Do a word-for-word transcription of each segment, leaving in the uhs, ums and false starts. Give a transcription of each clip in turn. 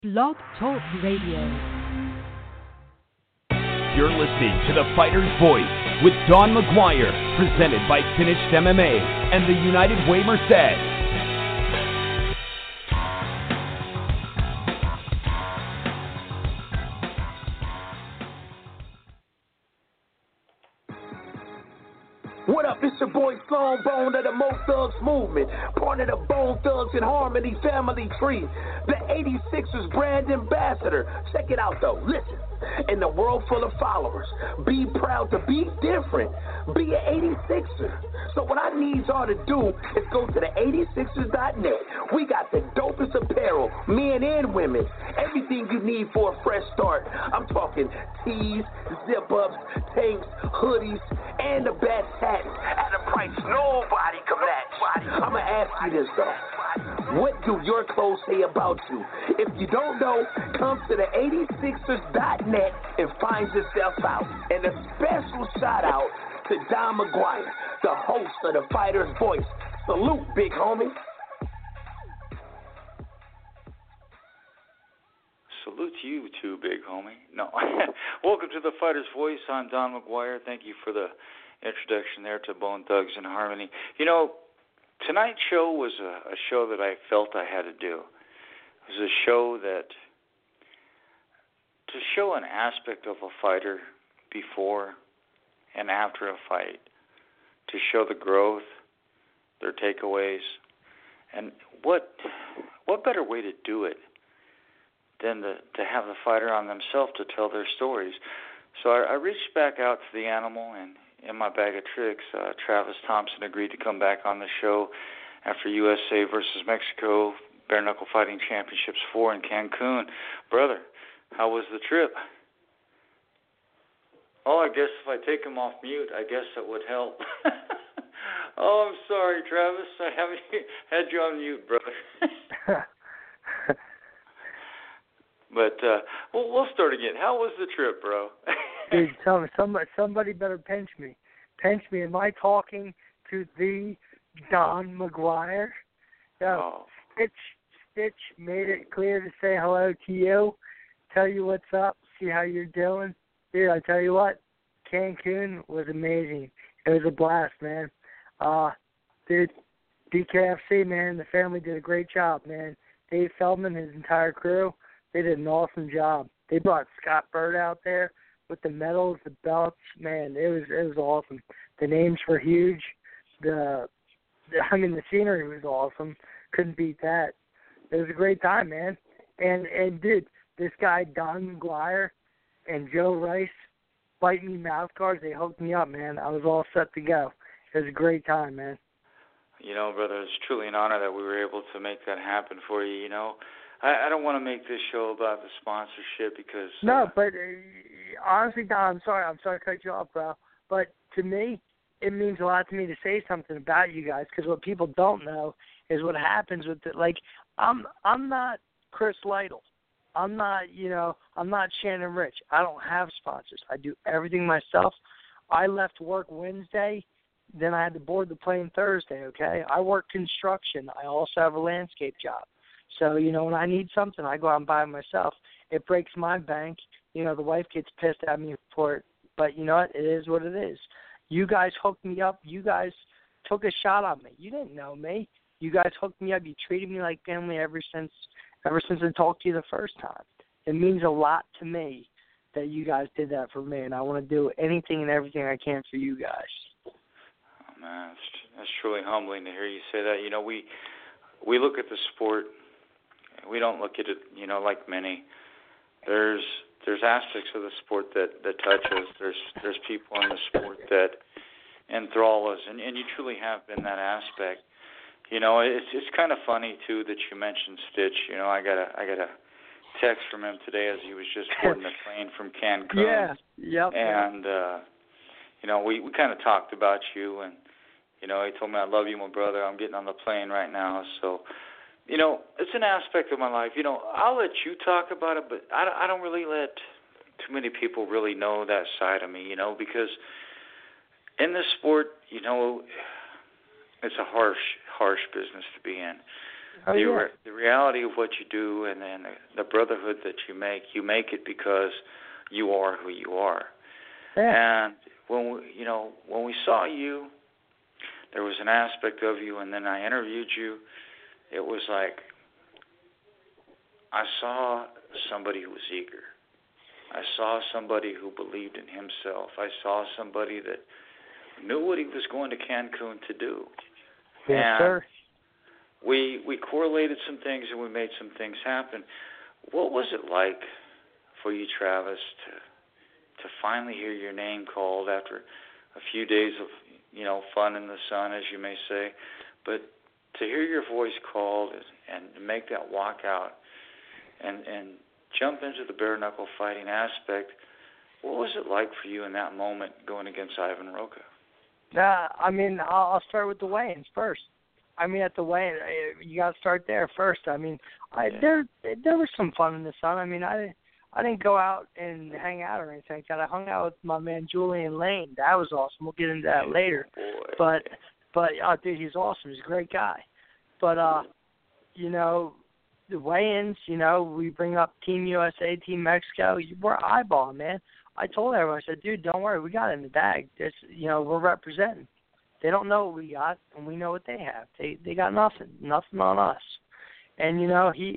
Blog Talk Radio. You're listening to The Fighter's Voice with Don McGuire, presented by Finished M M A and the United Way Merced. What up, it's your boy Sloan Bone of the Mo Thugs Movement, part of the Bone Thugs and Harmony family tree, the eighty-sixers brand ambassador. Check it out though, listen. In a world full of followers, be proud to be different. Be an eighty-sixer. So what I need y'all to do is go to the eighty-sixers dot net. We got the dopest apparel, men and women. Everything you need for a fresh start. I'm talking tees, zip-ups, tanks, hoodies, and the best hats at a price nobody can match. I'm going to ask you this though. What do your clothes say about you? If you don't know, come to the eighty-sixers dot net and find yourself out. And a special shout out to Don McGuire, the host of The Fighter's Voice. Salute, big homie. Salute to you too, big homie. No. Welcome to The Fighter's Voice. I'm Don McGuire. Thank you for the introduction there to Bone Thugs and Harmony. You know, tonight's show was a, a show that I felt I had to do. It was a show that, to show an aspect of a fighter before and after a fight, to show the growth, their takeaways, and what what better way to do it than to, to have the fighter on themselves to tell their stories. So I, I reached back out to the animal, and in my bag of tricks, uh, Travis Thompson agreed to come back on the show after U S A versus Mexico Bare Knuckle Fighting Championships four in Cancun. Brother, how was the trip? Oh, I guess if I take him off mute, I guess that would help. Oh, I'm sorry, Travis. I haven't had you on mute, brother. But uh, we'll, we'll start again. How was the trip, bro? Dude, tell me, somebody, somebody better pinch me. Pinch me. Am I talking to the Don McGuire? No. Oh. Stitch, Stitch made it clear to say hello to you, tell you what's up, see how you're doing. Dude, I tell you what, Cancun was amazing. It was a blast, man. Uh, dude, D K F C, man, the family did a great job, man. Dave Feldman, his entire crew, they did an awesome job. They brought Scott Bird out there with the medals, the belts. Man, it was it was awesome. The names were huge. The, the I mean, the scenery was awesome. Couldn't beat that. It was a great time, man. And and dude, this guy Don McGuire and Joe Rice, Bite Me mouth guards, they hooked me up, man. I was all set to go. It was a great time, man. You know, brother, it's truly an honor that we were able to make that happen for you, you know. I, I don't want to make this show about the sponsorship because... No, uh, but uh, honestly, Don, I'm sorry. I'm sorry to cut you off, bro. But to me, it means a lot to me to say something about you guys because what people don't know is what happens with it. Like, I'm I'm not Chris Lytle. I'm not, you know, I'm not Shannon Rich. I don't have sponsors. I do everything myself. I left work Wednesday, then I had to board the plane Thursday, okay? I work construction. I also have a landscape job. So, you know, when I need something, I go out and buy it myself. It breaks my bank. You know, the wife gets pissed at me for it. But you know what? It is what it is. You guys hooked me up. You guys took a shot on me. You didn't know me. You guys hooked me up. You treated me like family ever since ever since I talked to you the first time. It means a lot to me that you guys did that for me, and I want to do anything and everything I can for you guys. Oh, man, that's, that's truly humbling to hear you say that. You know, we we look at the sport. We don't look at it, you know, like many. There's there's aspects of the sport that, that touch us. There's there's people in the sport that enthrall us, and, and you truly have been that aspect. You know, it's it's kind of funny too that you mentioned Stitch. You know, I got a I got a text from him today as he was just boarding the plane from Cancun. Yeah, yep. And uh, you know, we we kind of talked about you, and you know, he told me I love you, my brother. I'm getting on the plane right now, so. You know, it's an aspect of my life. You know, I'll let you talk about it, but I don't, I don't really let too many people really know that side of me, you know, because in this sport, you know, it's a harsh, harsh business to be in. Oh, the yeah. re- the reality of what you do, and then the, the brotherhood that you make, you make it because you are who you are. Yeah. And when we, you know, when we saw you, there was an aspect of you, and then I interviewed you. It was like I saw somebody who was eager. I saw somebody who believed in himself. I saw somebody that knew what he was going to Cancun to do. Yes, and sir. We we correlated some things and we made some things happen. What was it like for you, Travis, to to finally hear your name called after a few days of, you know, fun in the sun, as you may say, but to hear your voice called and make that walk out and and jump into the bare knuckle fighting aspect? What was it like for you in that moment going against Ivan Rocha? Uh, I mean, I'll, I'll start with the weigh-ins first. I mean, at the weigh-in, you got to start there first. I mean, I, yeah. there there was some fun in the sun. I mean, I I didn't go out and hang out or anything like that. I hung out with my man Julian Lane. That was awesome. We'll get into that later. Boy. But but oh, dude, he's awesome. He's a great guy. But uh, you know, the weigh-ins, you know, we bring up Team U S A, Team Mexico. We're eyeballing, man. I told everyone, I said, dude, don't worry, we got it in the bag. It's, you know, we're representing. They don't know what we got, and we know what they have. They they got nothing, nothing on us. And you know, he,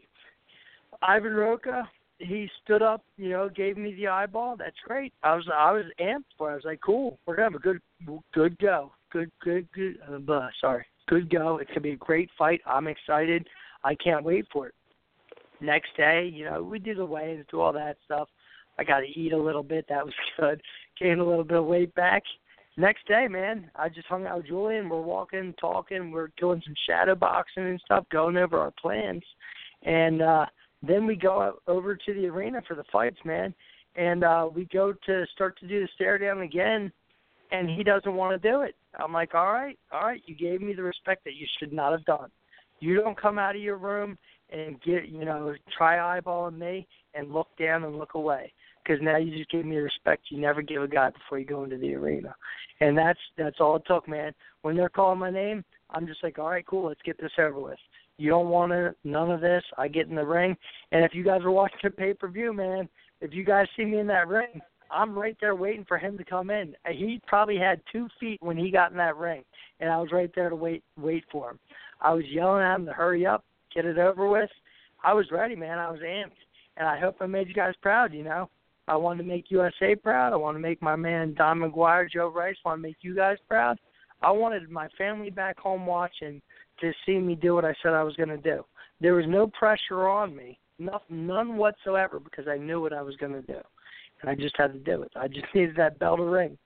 Ivan Rocha, he stood up, you know, gave me the eyeball. That's great. I was I was amped for it. I was like, cool, we're gonna have a good good go, good good good. Uh, blah, sorry, good go. It's gonna be a great fight. I'm excited. I can't wait for it. Next day, you know, we do the weigh-ins, do all that stuff. I got to eat a little bit. That was good. Gained a little bit of weight back. Next day, man, I just hung out with Julian. We're walking, talking. We're doing some shadow boxing and stuff, going over our plans. And uh, then we go out over to the arena for the fights, man. And uh, we go to start to do the stare down again, and he doesn't want to do it. I'm like, all right, all right, you gave me the respect that you should not have done. You don't come out of your room and get, you know, try eyeballing me and look down and look away. Because now you just gave me the respect you never give a guy before you go into the arena. And that's that's all it took, man. When they're calling my name, I'm just like, all right, cool, let's get this over with. You don't want to, none of this. I get in the ring. And if you guys are watching the pay-per-view, man, if you guys see me in that ring, I'm right there waiting for him to come in. He probably had two feet when he got in that ring, and I was right there to wait wait for him. I was yelling at him to hurry up, get it over with. I was ready, man. I was amped. And I hope I made you guys proud, you know. I wanted to make U S A proud. I want to make my man Don McGuire, Joe Rice, I want to make you guys proud. I wanted my family back home watching to see me do what I said I was going to do. There was no pressure on me, nothing, none whatsoever, because I knew what I was going to do. And I just had to do it. I just needed that bell to ring.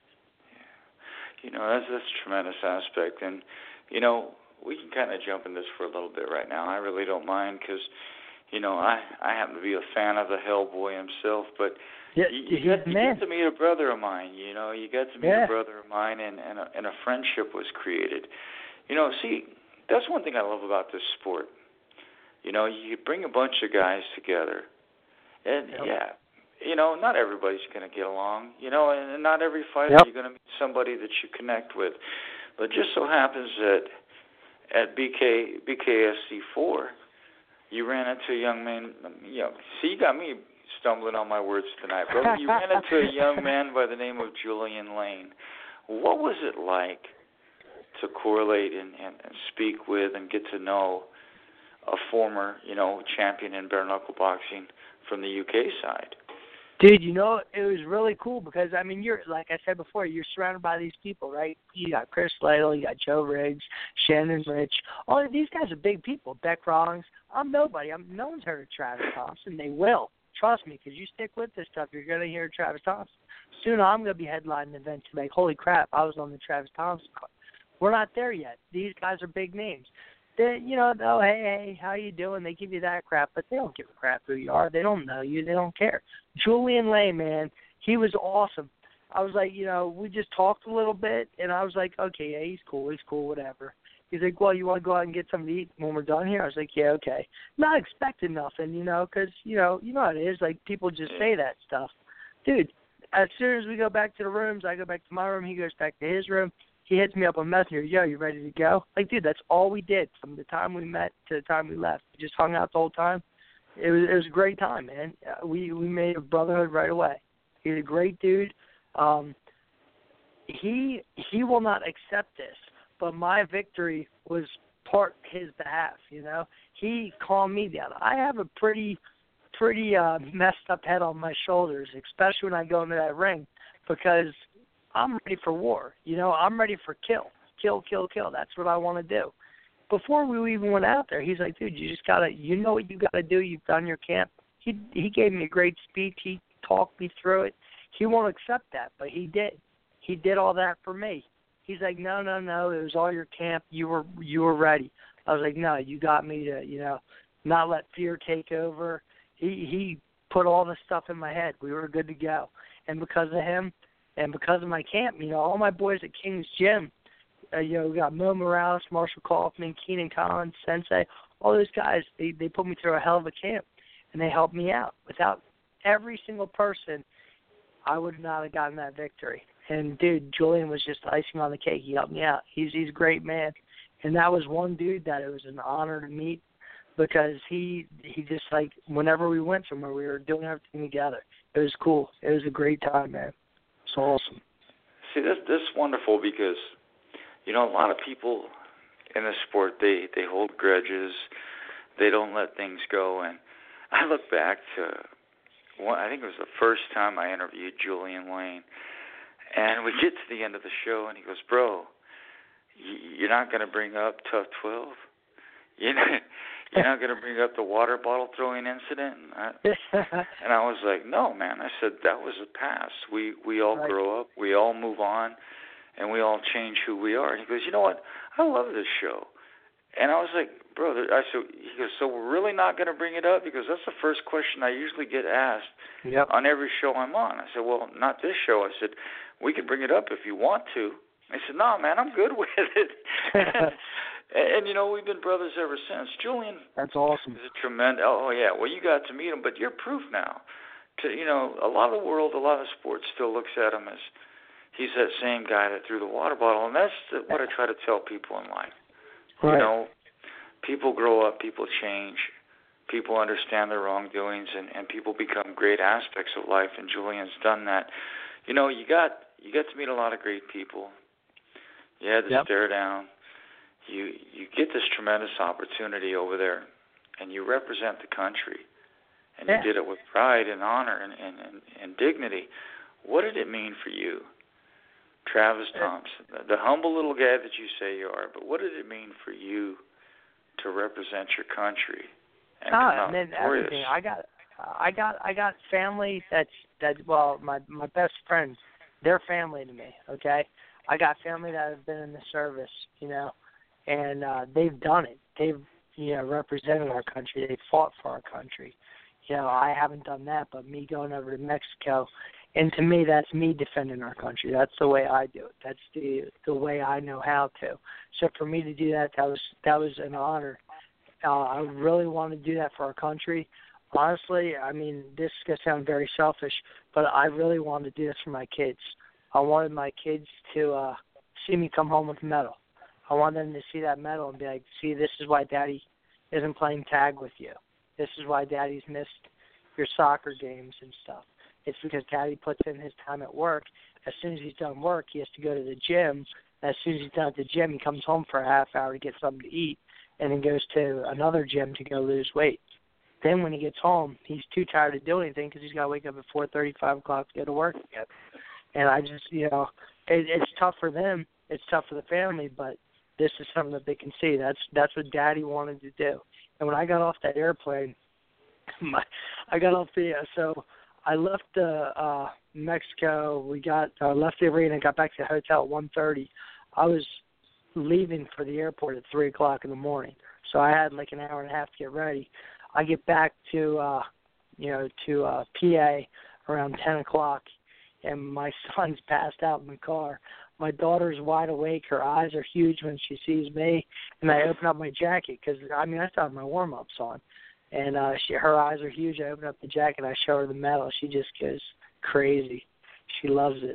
You know, that's, that's a tremendous aspect. And, you know, we can kind of jump in this for a little bit right now. I really don't mind because, you know, I, I happen to be a fan of the Hellboy himself, but yeah, you, you, got, you get to meet a brother of mine, you know, you got to meet yeah. a brother of mine, and, and, a, and a friendship was created. You know, see, that's one thing I love about this sport. You know, you bring a bunch of guys together, and, yep. yeah, you know, not everybody's going to get along, you know, and, and not every fighter yep. you're going to meet somebody that you connect with. But it just so happens that at B K B K S C four, you ran into a young man. You know, see, you got me stumbling on my words tonight, brother. You ran into a young man by the name of Julian Lane. What was it like to correlate and, and, and speak with and get to know a former, you know, champion in bare knuckle boxing from the U K side? Dude, you know, it was really cool because, I mean, you're, like I said before, you're surrounded by these people, right? You got Chris Lytle, you got Joe Riggs, Shannon Rich. All of these guys are big people. Beck Rawlings. I'm nobody. I'm, no one's heard of Travis Thompson. They will. Trust me, because you stick with this stuff, you're going to hear Travis Thompson. Soon I'm going to be headlining events like, holy crap, I was on the Travis Thompson card. We're not there yet. These guys are big names. They, you know, oh, hey, hey, how you doing? They give you that crap, but they don't give a crap who you are. They don't know you. They don't care. Julian Lane, man, he was awesome. I was like, you know, we just talked a little bit, and I was like, okay, yeah, he's cool. He's cool, whatever. He's like, well, you want to go out and get something to eat when we're done here? I was like, yeah, okay. Not expecting nothing, you know, because, you know, you know how it is. Like, people just say that stuff. Dude, as soon as we go back to the rooms, I go back to my room, he goes back to his room. he hits me up on Messenger. Yo, you ready to go? Like, dude, that's all we did from the time we met to the time we left. We just hung out the whole time. It was it was a great time, man. We we made a brotherhood right away. He's a great dude. Um, he he will not accept this, but my victory was part his behalf. You know, he calmed me down. I have a pretty pretty uh, messed up head on my shoulders, especially when I go into that ring, because I'm ready for war. You know, I'm ready for kill, kill, kill, kill. That's what I want to do. Before we even went out there, he's like, dude, you just gotta, you know what you gotta do. You've done your camp. He he gave me a great speech. He talked me through it. He won't accept that, but he did. He did all that for me. He's like, no, no, no. It was all your camp. You were you were ready. I was like, no, you got me to, you know, not let fear take over. He he put all this stuff in my head. We were good to go, and because of him, and because of my camp, you know, all my boys at King's Gym. Uh, you know, we got Mo Morales, Marshall Kaufman, Keenan Collins, Sensei, all those guys, they, they put me through a hell of a camp, and they helped me out. Without every single person, I would not have gotten that victory. And, dude, Julian was just icing on the cake. He helped me out. He's, he's a great man. And that was one dude that it was an honor to meet because he, he just, like, whenever we went somewhere, we were doing everything together. It was cool. It was a great time, man. It's awesome. See, this, this is wonderful because – you know, a lot of people in the sport, they, they hold grudges. They don't let things go. And I look back to, one, I think it was the first time I interviewed Julian Lane. And we get to the end of the show, and he goes, bro, you're not going to bring up Tough twelve? You're not, you're not going to bring up the water bottle throwing incident? And I, and I was like, no, man. I said, that was a past. We, we all right. grow up. We all move on. And we all change who we are. And he goes, you know what? I love this show. And I was like, brother, I said, he goes, so we're really not going to bring it up? Because that's the first question I usually get asked yep. on every show I'm on. I said, well, not this show. I said, we can bring it up if you want to. I said, no, man, I'm good with it. and, and, you know, we've been brothers ever since. Julian. That's awesome. Is a tremendous, oh, yeah, well, you got to meet him, but you're proof now. To, you know, a lot of the world, a lot of sports still looks at him as, he's that same guy that threw the water bottle, and that's what I try to tell people in life. Right. You know, people grow up, people change, people understand their wrongdoings, and, and people become great aspects of life, and Julian's done that. You know, you got you got to meet a lot of great people. You had to yep. stare down. You you get this tremendous opportunity over there, and you represent the country, and yeah. you did it with pride and honor and, and, and, and dignity. What did it mean for you? Travis Thompson, the, the humble little guy that you say you are, but what did it mean for you to represent your country and ah, come out and then victorious? Everything. I got, I got, I got family that's that. Well, my my best friends, they're family to me. Okay, I got family that have been in the service, you know, and uh, they've done it. They've you know represented our country. They fought for our country. You know, I haven't done that, but me going over to Mexico. And to me, that's me defending our country. That's the way I do it. That's the the way I know how to. So for me to do that, that was that was an honor. Uh, I really want to do that for our country. Honestly, I mean, this is going to sound very selfish, but I really wanted to do this for my kids. I wanted my kids to uh, see me come home with a medal. I wanted them to see that medal and be like, see, this is why Daddy isn't playing tag with you. This is why Daddy's missed your soccer games and stuff. It's because Daddy puts in his time at work. As soon as he's done work, he has to go to the gym. As soon as he's done at the gym, he comes home for a half hour to get something to eat and then goes to another gym to go lose weight. Then when he gets home, he's too tired to do anything because he's got to wake up at four thirty, five o'clock to go to work again. And I just, you know, it, it's tough for them. It's tough for the family, but this is something that they can see. That's that's what Daddy wanted to do. And when I got off that airplane, my, I got off the, uh, so I left uh, uh, Mexico. We got uh, left the arena and got back to the hotel at one thirty. I was leaving for the airport at three o'clock in the morning. So I had like an hour and a half to get ready. I get back to, uh, you know, to uh, P A around ten o'clock, and my son's passed out in the car. My daughter's wide awake. Her eyes are huge when she sees me, and I open up my jacket because, I mean, I still have my warm-ups on. And uh, she, her eyes are huge. I open up the jacket, I show her the medal. She just goes crazy. She loves it.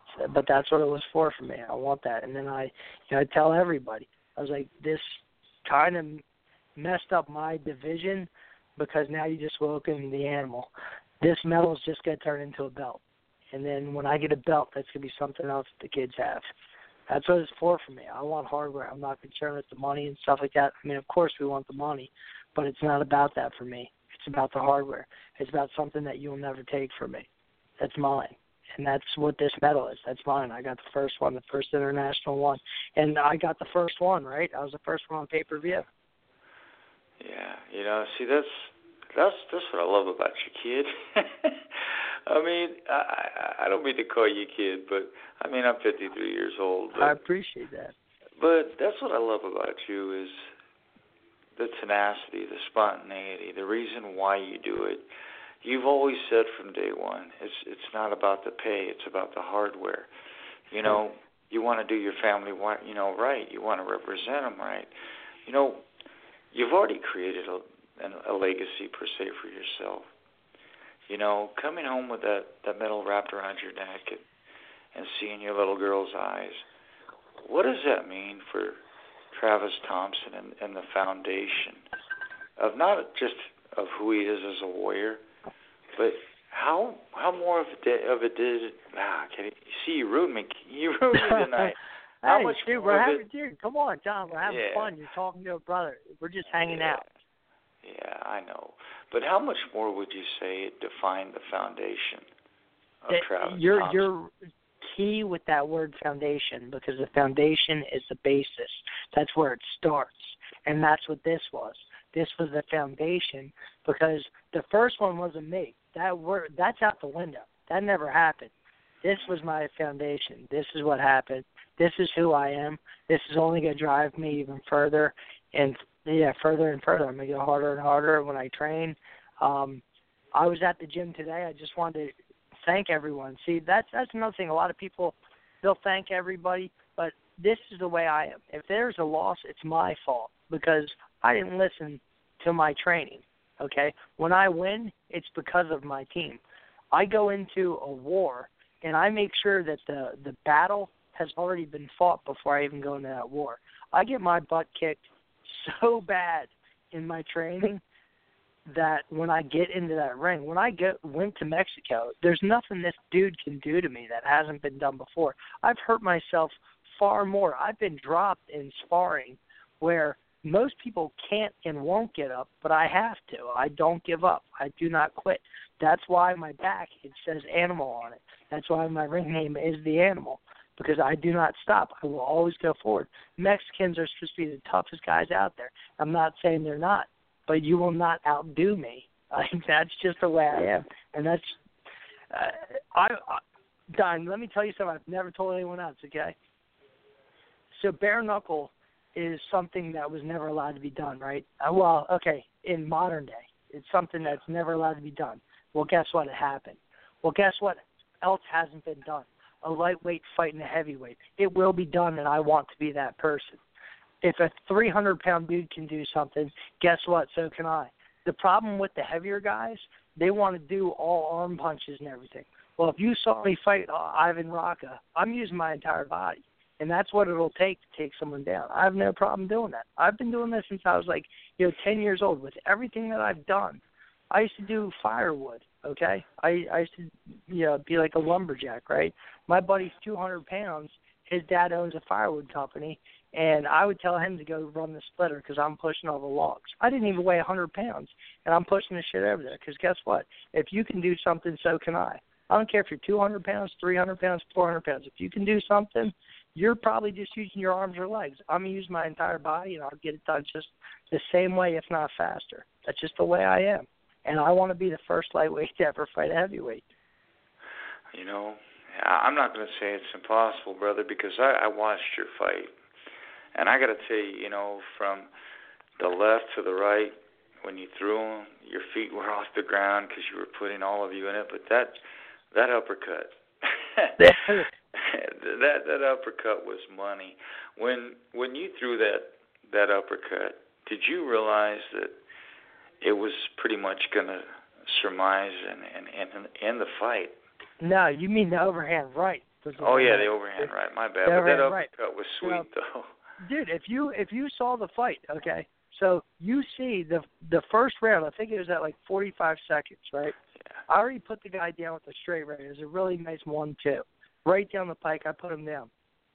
but that's what it was for for me. I want that. And then I, you know, I tell everybody, I was like, this kind of messed up my division because now you just welcome the animal. This medal is just going to turn into a belt. And then when I get a belt, that's going to be something else that the kids have. That's what it's for for me. I want hardware. I'm not concerned with the money and stuff like that. I mean, of course we want the money, but it's not about that for me. It's about the hardware. It's about something that you'll never take from me. That's mine. And that's what this medal is. That's mine. I got the first one, the first international one. And I got the first one, right? I was the first one on pay-per-view. Yeah, you know, see, that's that's that's what I love about you, kid. I mean, I I don't mean to call you kid, but I mean, I'm fifty-three years old. But, I appreciate that. But that's what I love about you is the tenacity, the spontaneity, the reason why you do it. You've always said from day one, it's it's not about the pay, it's about the hardware. You know, you want to do your family, you know, right. You want to represent them right. You know, you've already created a, a legacy per se for yourself. You know, coming home with that, that medal wrapped around your neck and, and seeing your little girl's eyes, what does that mean for Travis Thompson and, and the foundation of not just of who he is as a warrior, but how how more of it, of it did? Ah, can you see you ruined me? You ruined me tonight. How hey, much dude, more we're of having, it? dude, come on, John, we're having Yeah. fun. You're talking to a brother. We're just hanging yeah. out. Yeah, I know. But how much more would you say it defined the foundation of It, Travis you're, Thompson? You're key with that word foundation because the foundation is the basis. That's where it starts, and that's what this was. This was the foundation because the first one wasn't me. That word, that's out the window. That never happened. This was my foundation. This is what happened. This is who I am. This is only going to drive me even further and, yeah, further and further. I'm going to get harder and harder when I train. Um, I was at the gym today. I just wanted to thank everyone. See, that's that's another thing. A lot of people, they'll thank everybody, but this is the way I am. If there's a loss, it's my fault because I didn't listen to my training, okay? When I win, it's because of my team. I go into a war, and I make sure that the, the battle has already been fought before I even go into that war. I get my butt kicked so bad in my training that when I get into that ring, when I get, went to Mexico, there's nothing this dude can do to me that hasn't been done before. I've hurt myself far more. I've been dropped in sparring where most people can't and won't get up, but I have to. I don't give up. I do not quit. That's why my back, it says Animal on it. That's why my ring name is The Animal, because I do not stop. I will always go forward. Mexicans are supposed to be the toughest guys out there. I'm not saying they're not, but you will not outdo me. I, that's just the way I am. And that's, uh, I, I, Don, let me tell you something I've never told anyone else, okay? So bare knuckle is something that was never allowed to be done, right? Uh, well, okay, in modern day, it's something that's never allowed to be done. Well, guess what? It happened. Well, guess what else hasn't been done? A lightweight fighting a heavyweight. It will be done, and I want to be that person. If a three hundred pound dude can do something, guess what? So can I. The problem with the heavier guys, they want to do all arm punches and everything. Well, if you saw me fight uh, Ivan Rocca, I'm using my entire body. And that's what it'll take to take someone down. I have no problem doing that. I've been doing this since I was like, you know, ten years old. With everything that I've done, I used to do firewood, okay? I, I used to, you know, be like a lumberjack, right? My buddy's two hundred pounds. His dad owns a firewood company, and I would tell him to go run the splitter because I'm pushing all the logs. I didn't even weigh one hundred pounds, and I'm pushing the shit over there because guess what? If you can do something, so can I. I don't care if you're two hundred pounds, three hundred pounds, four hundred pounds. If you can do something, you're probably just using your arms or legs. I'm going to use my entire body, and I'll get it done just the same way, if not faster. That's just the way I am. And I want to be the first lightweight to ever fight a heavyweight. You know, I'm not going to say it's impossible, brother, because I, I watched your fight. And I got to tell you, you know, from the left to the right, when you threw them, your feet were off the ground because you were putting all of you in it. But that that uppercut, that that uppercut was money. When when you threw that that uppercut, did you realize that it was pretty much going to surmise and and and end the fight? No, you mean the overhand right. Oh yeah, the overhand right. My bad. But that uppercut right. was sweet, you know, though. Dude, if you if you saw the fight, okay, so you see the the first round. I think it was at like forty-five seconds, right? Yeah. I already put the guy down with a straight right. It was a really nice one-two. Right down the pike, I put him down.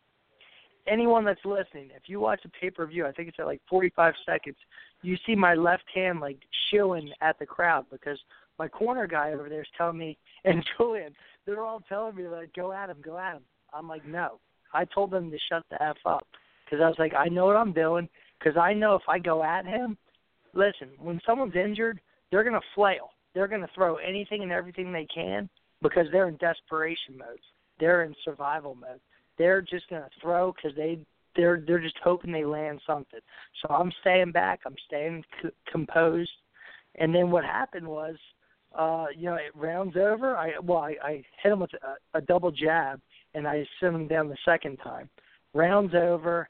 Anyone that's listening, if you watch a pay-per-view, I think it's at like forty-five seconds, you see my left hand like shilling at the crowd because my corner guy over there is telling me, and Julian, they're all telling me, like, go at him, go at him. I'm like, no. I told them to shut the F up because I was like, I know what I'm doing because I know if I go at him, listen, when someone's injured, they're going to flail. They're going to throw anything and everything they can because they're in desperation mode. They're in survival mode. They're just going to throw because they, they're, they're just hoping they land something. So I'm staying back. I'm staying c- composed. And then what happened was, Uh, you know, it rounds over. I well, I, I hit him with a, a double jab, and I sent him down the second time. Rounds over.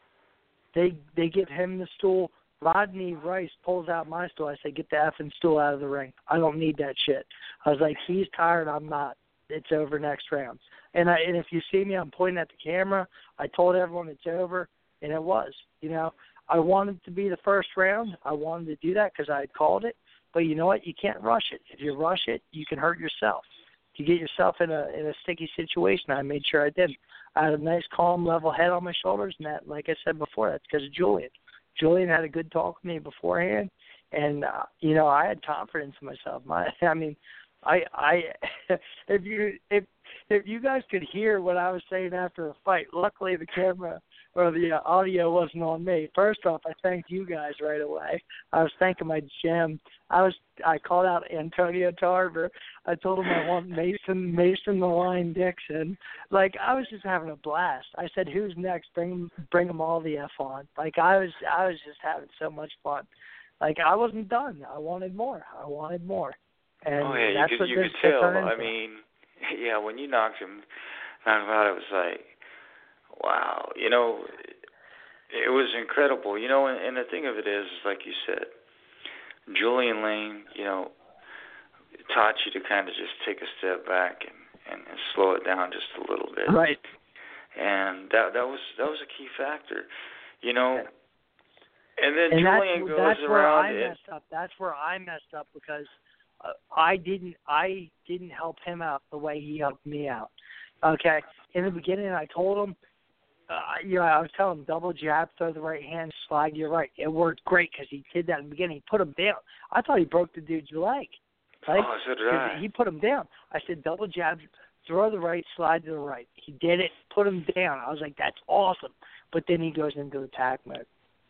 They they give him the stool. Rodney Rice pulls out my stool. I say, get the effing stool out of the ring. I don't need that shit. I was like, he's tired. I'm not. It's over next round. And I and if you see me, I'm pointing at the camera. I told everyone it's over, and it was. You know, I wanted to be the first round. I wanted to do that because I had called it. But you know what? You can't rush it. If you rush it, you can hurt yourself. If you get yourself in a in a sticky situation, I made sure I did. I had a nice, calm, level head on my shoulders, and that, like I said before, that's because of Julian. Julian had a good talk with me beforehand, and uh, you know I had confidence in myself. My, I mean, I I if you if if you guys could hear what I was saying after the fight, luckily the camera or the uh, audio wasn't on me. First off, I thanked you guys right away. I was thanking my gym. I was I called out Antonio Tarver. I told him I want Mason Mason the Line Dixon. Like I was just having a blast. I said, "Who's next? Bring bring them all the F on." Like I was I was just having so much fun. Like I wasn't done. I wanted more. I wanted more. And oh yeah, that's you could what you could tell. I mean, yeah, when you knocked him knocked him out, it was like, wow, you know, it was incredible. You know, and, and the thing of it is, is, like you said, Julian Lane, you know, taught you to kind of just take a step back and, and, and slow it down just a little bit. Right. And that that was that was a key factor, you know. And then and Julian that's, goes that's around. Where I and, messed up. That's where I messed up because uh, I didn't I didn't help him out the way he helped me out. Okay. In the beginning, I told him, uh, you know, I was telling him double jab, throw the right hand, slide your right. It worked great because he did that in the beginning. He put him down. I thought he broke the dude's leg. Like, oh, so did I. He put him down. I said double jab, throw the right, slide to the right. He did it, put him down. I was like, that's awesome. But then he goes into attack mode.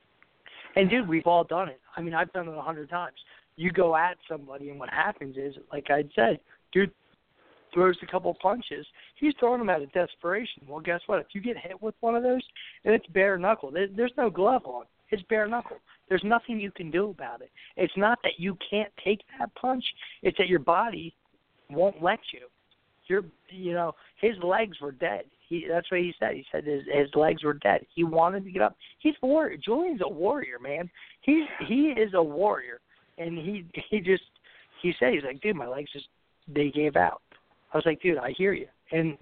And, dude, we've all done it. I mean, I've done it a hundred times. You go at somebody, and what happens is, like I said, dude throws a couple punches. He's throwing them out of desperation. Well, guess what? If you get hit with one of those, and it's bare knuckle, there, there's no glove on. It's bare knuckle. There's nothing you can do about it. It's not that you can't take that punch. It's that your body won't let you. You're, you know, his legs were dead. He, that's what he said. He said his, his legs were dead. He wanted to get up. He's a warrior. Julian's a warrior, man. He's he is a warrior, and he he just he said he's like, dude, my legs just they gave out. I was like, dude, I hear you, and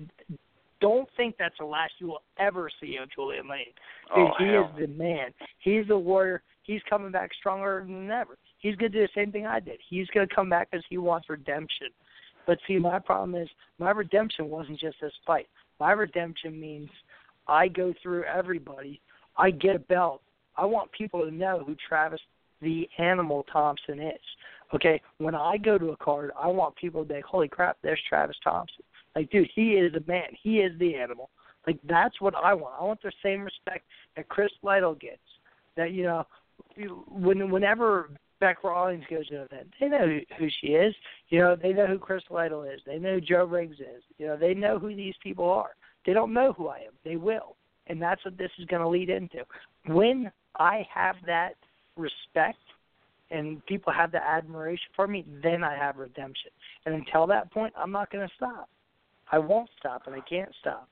don't think that's the last you will ever see of Julian Lane. Dude, oh, he hell. is the man. He's the warrior. He's coming back stronger than ever. He's going to do the same thing I did. He's going to come back because he wants redemption. But see, my problem is my redemption wasn't just this fight. My redemption means I go through everybody. I get a belt. I want people to know who Travis the Animal Thompson is. Okay, when I go to a card, I want people to be like, holy crap, there's Travis Thompson. Like, dude, he is a man. He is the animal. Like, that's what I want. I want the same respect that Chris Lytle gets. That, you know, when whenever Beck Rawlings goes to an event, they know who, who she is. You know, they know who Chris Lytle is. They know who Joe Riggs is. You know, they know who these people are. They don't know who I am. They will. And that's what this is going to lead into. When I have that respect and people have the admiration for me, then I have redemption. And until that point, I'm not going to stop. I won't stop, and I can't stop.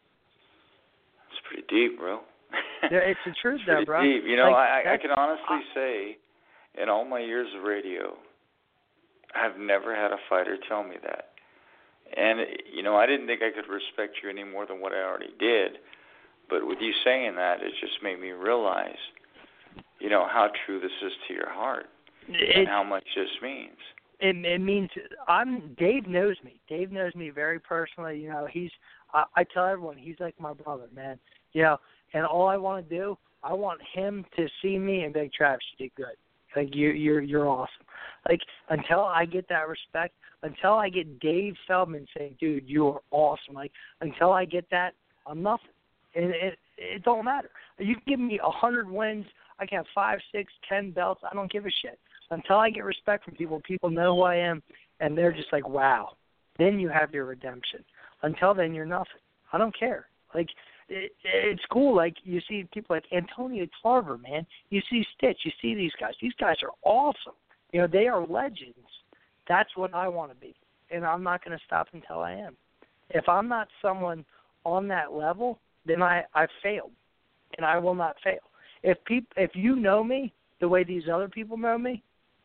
It's pretty deep, bro. It's the truth, it's though, pretty bro. Deep. You know, like, I, I can honestly I, say, in all my years of radio, I've never had a fighter tell me that. and you know, I didn't think I could respect you any more than what I already did. But with you saying that, it just made me realize, you know, how true this is to your heart it, and how much this means. It, it means I'm. Dave knows me. Dave knows me very personally. You know, he's. I, I tell everyone he's like my brother, man. You know, and all I want to do, I want him to see me and be like, Travis, you did good. Like you, you're, you're awesome. Like until I get that respect, until I get Dave Feldman saying, dude, you are awesome. Like until I get that, I'm nothing. And it, it don't matter. You can give me a hundred wins. I can have five, six, ten belts. I don't give a shit. Until I get respect from people, people know who I am, and they're just like, wow. Then you have your redemption. Until then, you're nothing. I don't care. Like, it, it's cool. Like, you see people like Antonio Tarver, man. You see Stitch. You see these guys. These guys are awesome. You know, they are legends. That's what I want to be, and I'm not going to stop until I am. If I'm not someone on that level, then I, I failed, and I will not fail. If peop, if you know me the way these other people know me,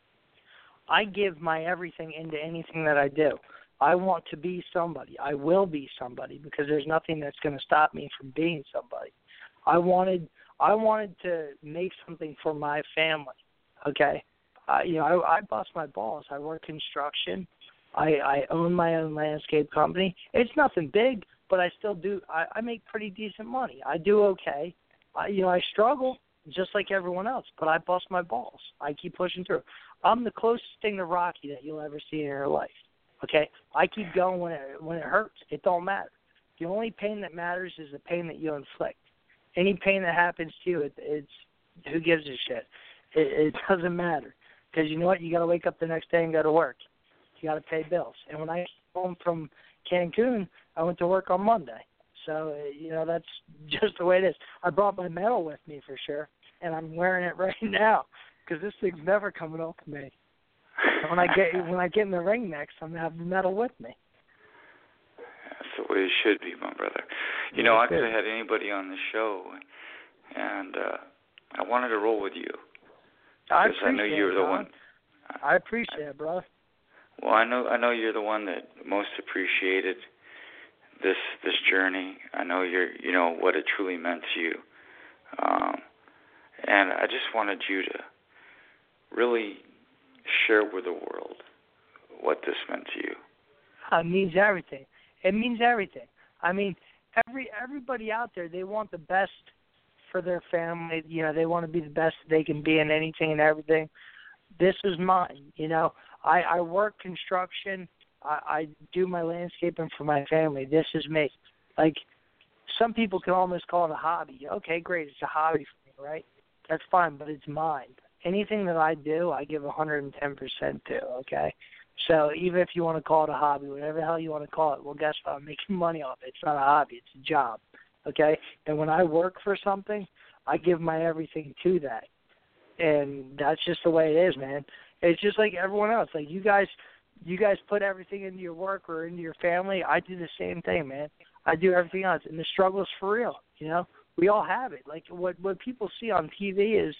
I give my everything into anything that I do. I want to be somebody. I will be somebody because there's nothing that's going to stop me from being somebody. I wanted I wanted to make something for my family, okay? Uh, you know, I, I bust my balls. I work construction. I, I own my own landscape company. It's nothing big, but I still do. I, I make pretty decent money. I do okay. I, you know, I struggle just like everyone else, but I bust my balls. I keep pushing through. I'm the closest thing to Rocky that you'll ever see in your life. Okay, I keep going when it when it hurts. It don't matter. The only pain that matters is the pain that you inflict. Any pain that happens to you, it, it's who gives a shit. It, it doesn't matter because you know what? You got to wake up the next day and go to work. You got to pay bills. And when I came home from Cancun, I went to work on Monday. So you know that's just the way it is. I brought my medal with me for sure, and I'm wearing it right now because this thing's never coming off of me. When I get when I get in the ring next, I'm gonna have the medal with me. That's the way it should be, my brother. You know, I could have had anybody on the show, and uh, I wanted to roll with you I because appreciate I know you're it, the Don. one. I appreciate it, bro. Well, I know I know you're the one that most appreciated this this journey. I know you're you know what it truly meant to you, um, and I just wanted you to really share with the world what this meant to you. It means everything. It means everything. I mean, every everybody out there, they want the best for their family. You know, they want to be the best they can be in anything and everything. This is mine. You know, I, I work construction. I, I do my landscaping for my family. This is me. Like, some people can almost call it a hobby. Okay, great. It's a hobby for me, right? That's fine, but it's mine. Anything that I do, I give one hundred ten percent to, okay? So even if you want to call it a hobby, whatever the hell you want to call it, well, guess what? I'm making money off it. It's not a hobby. It's a job, okay? And when I work for something, I give my everything to that. And that's just the way it is, man. It's just like everyone else. Like you guys you guys put everything into your work or into your family. I do the same thing, man. I do everything else. And the struggle is for real, you know? We all have it. Like what, what people see on T V is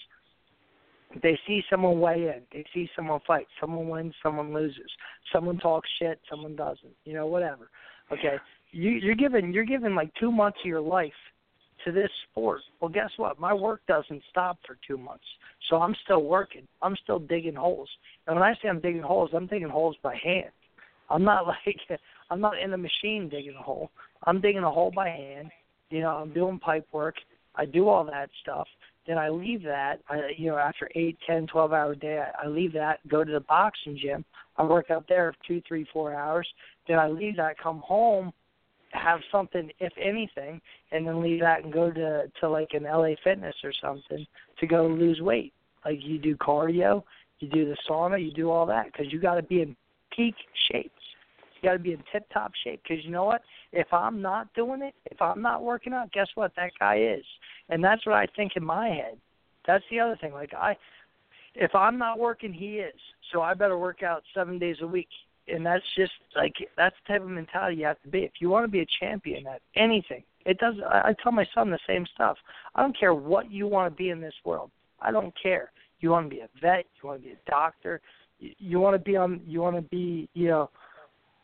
they see someone weigh in. They see someone fight. Someone wins, someone loses. Someone talks shit, someone doesn't. You know, whatever. Okay, you, you're giving you're giving like two months of your life to this sport. Well, guess what? My work doesn't stop for two months, so I'm still working. I'm still digging holes. And when I say I'm digging holes, I'm digging holes by hand. I'm not like I'm not in a machine digging a hole. I'm digging a hole by hand. You know, I'm doing pipe work. I do all that stuff. Then I leave that, I, you know, after eight, ten, twelve-hour day, I, I leave that, go to the boxing gym. I work out there for two, three, four hours. Then I leave that, come home, have something, if anything, and then leave that and go to, to like an L A Fitness or something to go lose weight. Like you do cardio, you do the sauna, you do all that because you got to be in peak shape. You got to be in tip-top shape because you know what? If I'm not doing it, if I'm not working out, guess what? That guy is. And that's what I think in my head. That's the other thing. Like, I, if I'm not working, he is. So I better work out seven days a week. And that's just, like, that's the type of mentality you have to be. If you want to be a champion at anything, it does. I, I tell my son the same stuff. I don't care what you want to be in this world. I don't care. You want to be a vet. You want to be a doctor. You, you want to be on, you want to be, you know,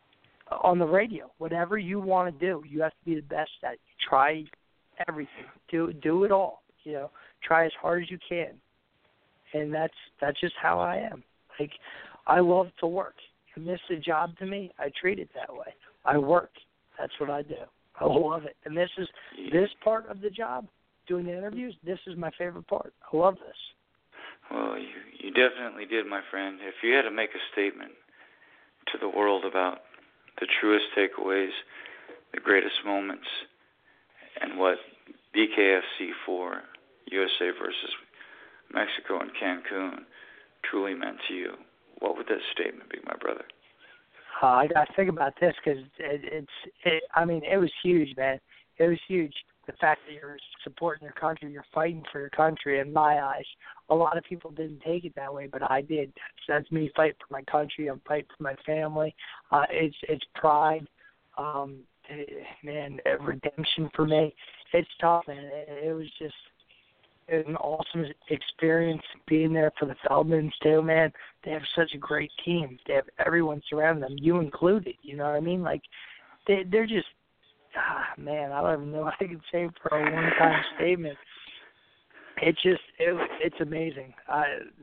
on the radio. Whatever you want to do, you have to be the best at it. Try everything. Do do it all. You know, try as hard as you can. And that's that's just how I am. Like, I love to work. If it's a job to me, I treat it that way. I work. That's what I do. I love it. And this is this part of the job, doing the interviews, this is my favorite part. I love this. Well, you, you definitely did, my friend. If you had to make a statement to the world about the truest takeaways, the greatest moments, and what B K F C four, U S A versus Mexico and Cancun truly meant to you, what would that statement be, my brother? Uh, I got to think about this because it, it's, it, I mean, it was huge, man. It was huge. The fact that you're supporting your country, you're fighting for your country, in my eyes. A lot of people didn't take it that way, but I did. That's, that's me fighting for my country. I'm fighting for my family. Uh, it's it's pride, um, it, man, redemption for me. It's tough, man. It, it was just it was an awesome experience being there for the Feldmans, too, man. They have such a great team. They have everyone surrounding them, you included. You know what I mean? Like, they, they're just, ah, man, I don't even know what I can say for a one-time statement. It's just, it, it's amazing. I,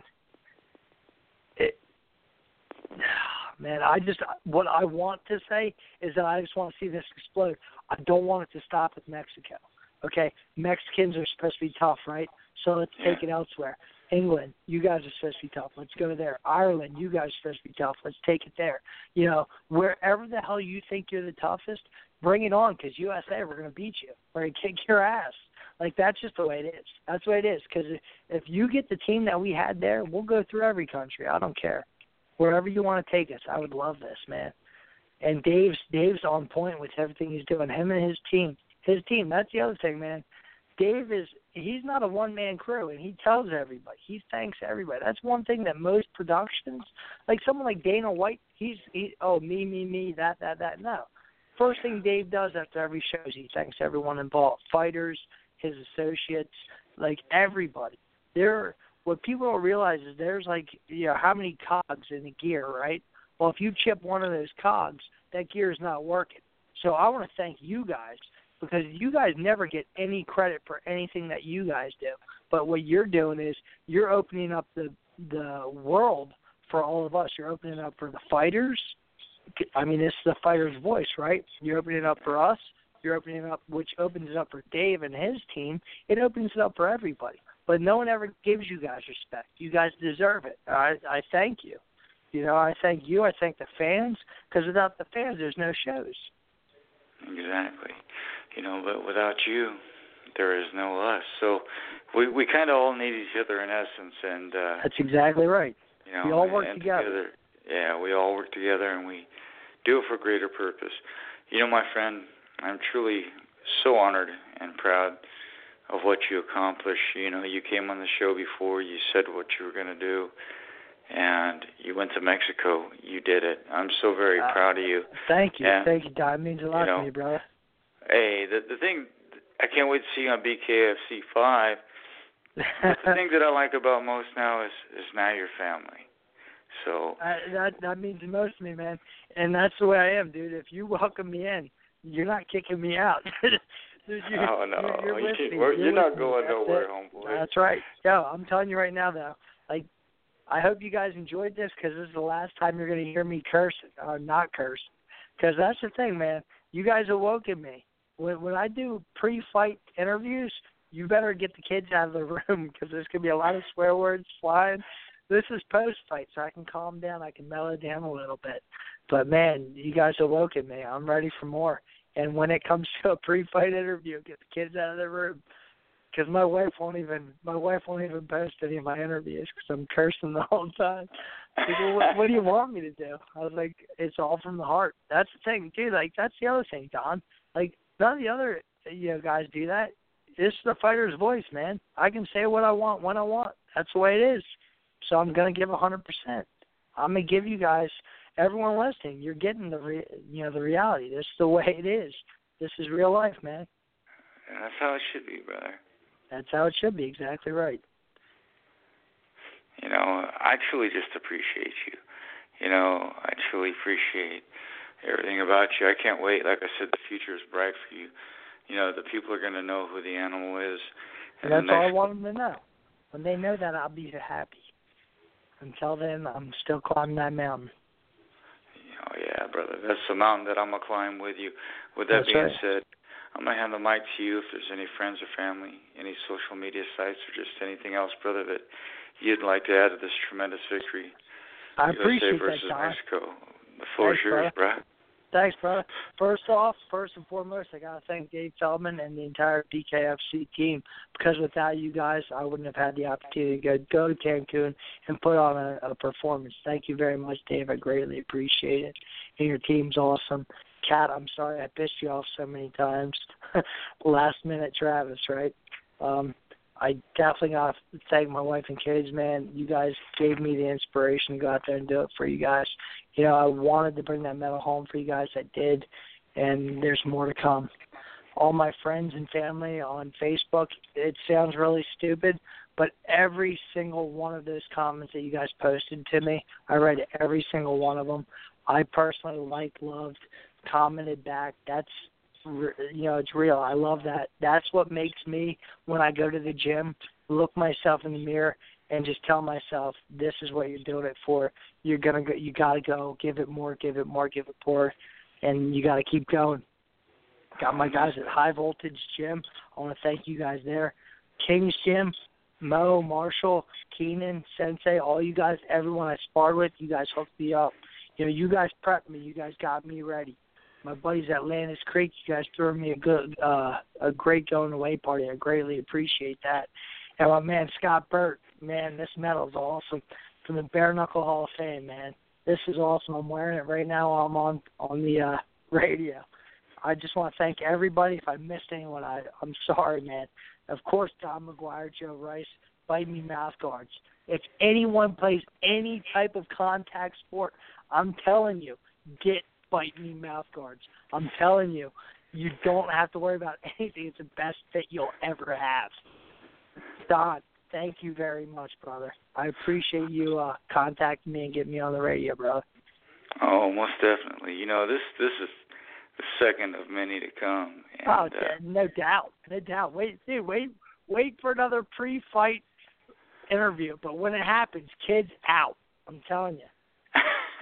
it, man, I just, what I want to say is that I just want to see this explode. I don't want it to stop with Mexico. Okay, Mexicans are supposed to be tough, right? So let's yeah. take it elsewhere. England, you guys are supposed to be tough. Let's go there. Ireland, you guys are supposed to be tough. Let's take it there. You know, wherever the hell you think you're the toughest, bring it on, because U S A, we're going to beat you. We're going to kick your ass. Like, that's just the way it is. That's the way it is, because if you get the team that we had there, we'll go through every country. I don't care. Wherever you want to take us, I would love this, man. And Dave's Dave's on point with everything he's doing. Him and his team. His team, that's the other thing, man. Dave is, he's not a one-man crew, and he tells everybody. He thanks everybody. That's one thing that most productions, like someone like Dana White, he's, he, oh, me, me, me, that, that, that. No. First thing Dave does after every show is he thanks everyone involved, fighters, his associates, like everybody. There, what people don't realize is there's like, you know, how many cogs in the gear, right? Well, if you chip one of those cogs, that gear is not working. So I want to thank you guys, because you guys never get any credit for anything that you guys do. But what you're doing is you're opening up the the world for all of us. You're opening up for the fighters. I mean, it's the fighter's voice, right? You're opening it up for us. You're opening it up, which opens it up for Dave and his team. It opens it up for everybody. But no one ever gives you guys respect. You guys deserve it. I, I thank you. You know, I thank you. I thank the fans, because without the fans, there's no shows. Exactly. You know, but without you, there is no us. So we we kind of all need each other in essence, and uh, that's exactly right. You know, we all work together. together. Yeah, we all work together, and we do it for greater purpose. You know, my friend, I'm truly so honored and proud of what you accomplished. You know, you came on the show before. You said what you were going to do, and you went to Mexico. You did it. I'm so very uh, proud of you. Thank you. And, thank you, Don. It means a lot you know, to me, brother. Hey, the the thing, I can't wait to see you on B K F C five. But the thing that I like about most now is, is now your family. So uh, that that means the most to me, man. And that's the way I am, dude. If you welcome me in, you're not kicking me out. Dude, you, oh, no. You're, you're, you, you're, you're not going that's nowhere, it. homeboy. That's right. Yo, I'm telling you right now, though, like, I hope you guys enjoyed this, because this is the last time you're going to hear me cursing, or not curse. Because that's the thing, man. You guys awoke in me. When, when I do pre-fight interviews, you better get the kids out of the room, because there's going to be a lot of swear words flying. This is post-fight, so I can calm down. I can mellow down a little bit. But, man, you guys awoke in me. I'm ready for more. And when it comes to a pre-fight interview, get the kids out of the room, because my wife won't even my wife won't even post any of my interviews because I'm cursing the whole time. Like, well, what, what do you want me to do? I was like, it's all from the heart. That's the thing, dude. Like, that's the other thing, Don. Like, none of the other you know guys do that. It's the fighter's voice, man. I can say what I want when I want. That's the way it is. So I'm gonna give a hundred percent. I'm gonna give you guys. Everyone listening, you're getting the re, you know the reality. This is the way it is. This is real life, man. And that's how it should be, brother. That's how it should be. Exactly right. You know, I truly just appreciate you. You know, I truly appreciate everything about you. I can't wait. Like I said, the future is bright for you. You know, the people are going to know who the animal is. And that's all I want them to know. When they know that, I'll be happy. Until then, I'm still climbing that mountain. Oh, yeah, brother. That's the mountain that I'm going to climb with you. With that That's being right. said, I'm going to hand the mic to you if there's any friends or family, any social media sites, or just anything else, brother, that you'd like to add to this tremendous victory. I U S A appreciate versus that, Don. Mexico. The floor is yours, bro. Thanks, brother. First off, first and foremost, I got to thank Dave Feldman and the entire B K F C team, because without you guys, I wouldn't have had the opportunity to go, go to Cancun and put on a, a performance. Thank you very much, Dave. I greatly appreciate it. And your team's awesome. Kat, I'm sorry I pissed you off so many times. Last minute Travis, right? Um, I definitely got to thank my wife and kids, man. You guys gave me the inspiration to go out there and do it for you guys. You know, I wanted to bring that medal home for you guys. I did, and there's more to come. All my friends and family on Facebook, it sounds really stupid, but every single one of those comments that you guys posted to me, I read every single one of them. I personally liked, loved, commented back. That's, you know, it's real. I love that. That's what makes me, when I go to the gym, look myself in the mirror and just tell myself, this is what you're doing it for. You're gonna go. You gotta go. Give it more. Give it more. Give it more, and you gotta keep going. Got my guys at High Voltage Gym. I want to thank you guys there. King's Gym, Mo, Marshall, Keenan, Sensei, all you guys, everyone I sparred with, you guys hooked me up. You know, you guys prepped me. You guys got me ready. My buddies at Atlantis Creek, you guys threw me a good, uh, a great going away party. I greatly appreciate that. And my man Scott Burt, man, this medal is awesome. From the Bare Knuckle Hall of Fame, man. This is awesome. I'm wearing it right now while I'm on on the uh, radio. I just want to thank everybody. If I missed anyone, I, I'm sorry, man. Of course, Don McGuire, Joe Rice, Bite Me Mouth Guards. If anyone plays any type of contact sport, I'm telling you, get Bite Me Mouth Guards. I'm telling you, you don't have to worry about anything. It's the best fit you'll ever have. Don, thank you very much, brother. I appreciate you uh, contacting me and getting me on the radio, brother. Oh, most definitely. You know, this this is the second of many to come. And, oh, uh, no doubt, no doubt. Wait, dude, wait, wait for another pre-fight interview. But when it happens, kids out. I'm telling you.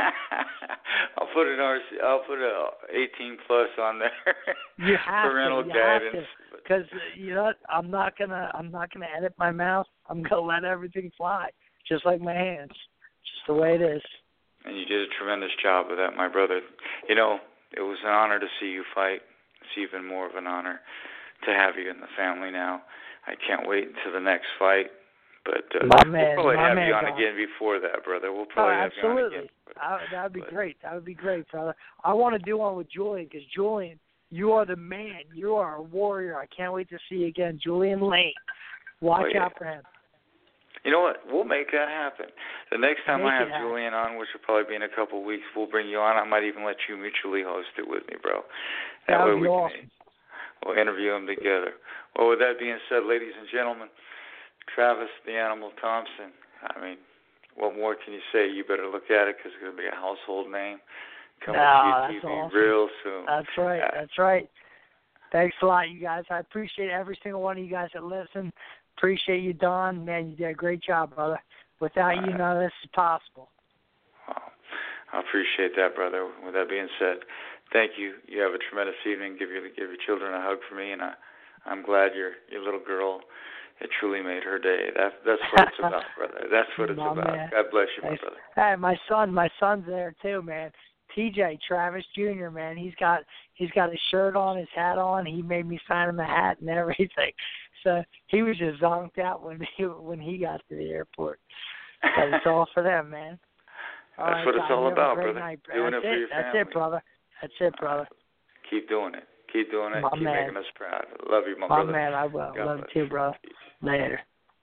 I'll put an R C. I'll put a eighteen plus on there. You have Parental to. You guidance. have to. Because you know what? I'm not gonna. I'm not gonna edit my mouth. I'm gonna let everything fly, just like my hands. Just the way it is. And you did a tremendous job with that, my brother. You know, it was an honor to see you fight. It's even more of an honor to have you in the family now. I can't wait until the next fight. But uh, my man, we'll probably my have man, you on God. again before that, brother. We'll probably oh, have you on absolutely. again. I, that would be but, great. That would be great, brother. I want to do one with Julian because Julian, you are the man. You are a warrior. I can't wait to see you again. Julian Lane. Watch oh, yeah. out for him. You know what? We'll make that happen. The next time Make I have it happen. Julian on, which will probably be in a couple of weeks, we'll bring you on. I might even let you mutually host it with me, bro. That, that way would be we awesome. can we'll interview them together. Well, with that being said, ladies and gentlemen, Travis the Animal Thompson. I mean, what more can you say? You better look at it because it's going to be a household name coming no, to T V awesome. real soon. That's right. Uh, That's right. Thanks a lot, you guys. I appreciate every single one of you guys that listen. Appreciate you, Don. Man, you did a great job, brother. Without you, none of this is possible. Well, I appreciate that, brother. With that being said, thank you. You have a tremendous evening. Give your give your children a hug for me, and I, I'm glad your your little girl. It truly made her day. That's that's what it's about, brother. That's what it's my about. Man. God bless you, Thanks. my brother. Hey, my son, my son's there too, man. T J Travis Junior Man, he's got he's got his shirt on, his hat on. He made me sign him the hat and everything. So he was just zonked out when he when he got to the airport. But it's all for them, man. All That's right, what it's God, all about, brother. Doing That's it for it. your That's family. it, brother. That's it, brother. Keep doing it. Keep doing it. My Keep man. making us proud. Love you, my, My brother. man, I will. God Love bless you too, brother. Later.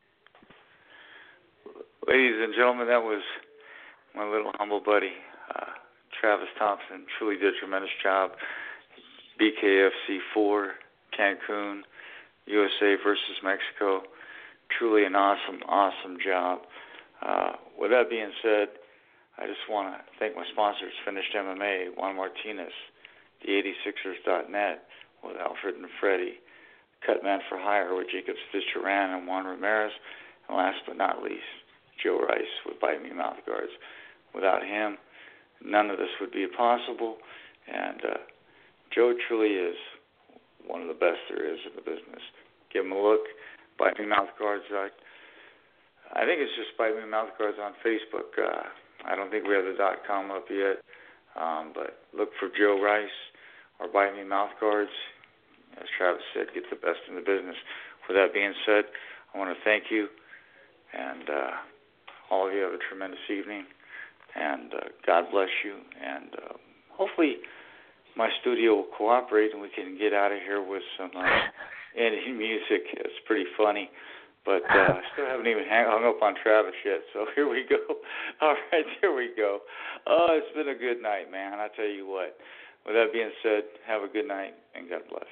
Ladies and gentlemen, that was my little humble buddy, uh, Travis Thompson. Truly did a tremendous job. B K F C four, Cancun, U S A versus Mexico. Truly an awesome, awesome job. Uh, with that being said, I just want to thank my sponsors, Finished M M A, Juan Martinez, the eighty-sixers dot net with Alfred and Freddie, Cutman for Hire with Jacob Fitzgerald and Juan Ramirez, and last but not least, Joe Rice with Bite Me Mouth Guards. Without him, none of this would be possible, and uh, Joe truly is one of the best there is in the business. Give him a look, Bite Me Mouth Guards. I, I think it's just Bite Me Mouth Guards on Facebook. Uh, I don't think we have the .com up yet, um, but look for Joe Rice or Bite Me Mouth Guards. As Travis said, get the best in the business. With that being said, I want to thank you, and uh, all of you have a tremendous evening, and uh, God bless you, and uh, hopefully my studio will cooperate and we can get out of here with some uh, indie music. It's pretty funny. But uh, I still haven't even hang, hung up on Travis yet, so here we go. All right, here we go. Oh, it's been a good night, man. I tell you what. With that being said, have a good night, and God bless.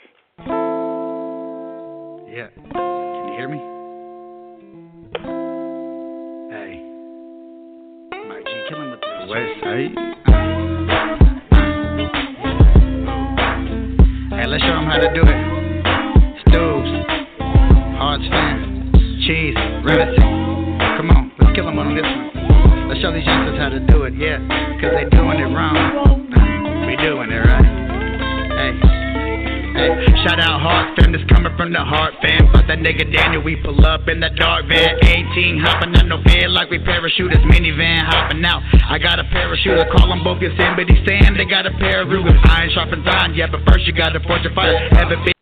Yeah. Can you hear me? Hey. Mike G, killing with this. West Side. Hey, let's show them how to do it. Stoops. Hearts fan. Cheese, Revison. Come on, let's kill them on this one. Let's show these youngsters how to do it, yeah. Cause they doing it wrong. We doing it right. Hey, hey. Shout out Heart fam, this coming from the Heart fam. Fuck that nigga Daniel, we pull up in that dark van. eighteen hopping on no bed like we parachuters. Minivan hopping out. I got a parachuter, call them both Yosemite Sam. They got a pair of Rugers. Iron sharpens iron, yeah, but first you gotta forge a fire. Ever been